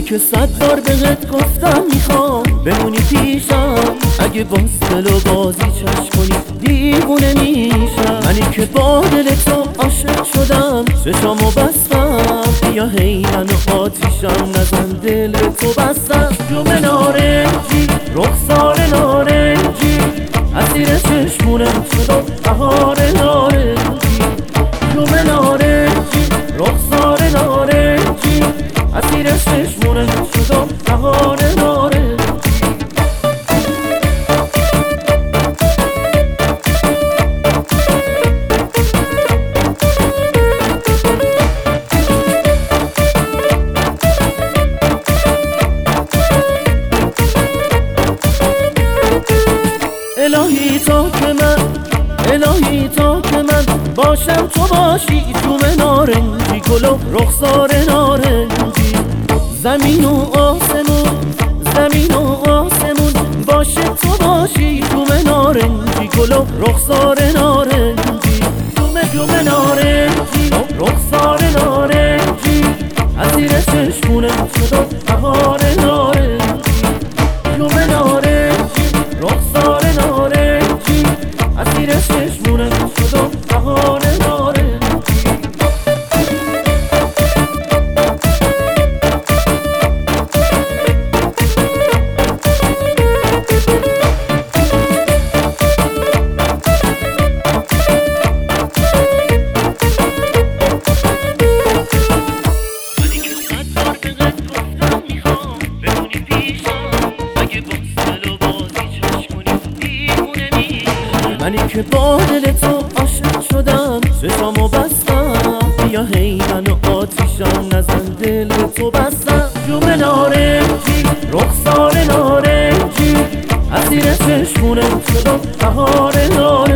که 100 بار بهت گفتم میخوام بمونی پیشم، اگه باز دل و بازی چش کنی دیوونه میشم. منی که با دل تو عاشق شدم، چشامو بستم، بیا هی منو آتیشم نزن دل تو بستم. جوم نارنجی رخسار نارنجی اسیر چشمونم شدم بهار نارنجی. جوم نارنجی رخسار نارنجی اسیر چشمونم شدم بهار نارنجی. الهی تا که من باشم تو باشی، جوم نارنجی گل و رخسار نارنجی. زمین و آسمون باشه تو باشی، جوم نارنجی گل و رخسار نارنجی. جوم نارنجی رخسار نارنجی اسیر چشمونم شدم بهار نارنجی. جوم نارنجی رخسار نارنجی اسیر چشمونم شدم بهار نارنجی. منی که با دل تو عاشق شدم، چشامو بستم، بیا هی منو آتیشم نزن دل تو بستم. جوم نارنجی رخسار نارنجی اسیر چشمونم شدم بهار نارنجی.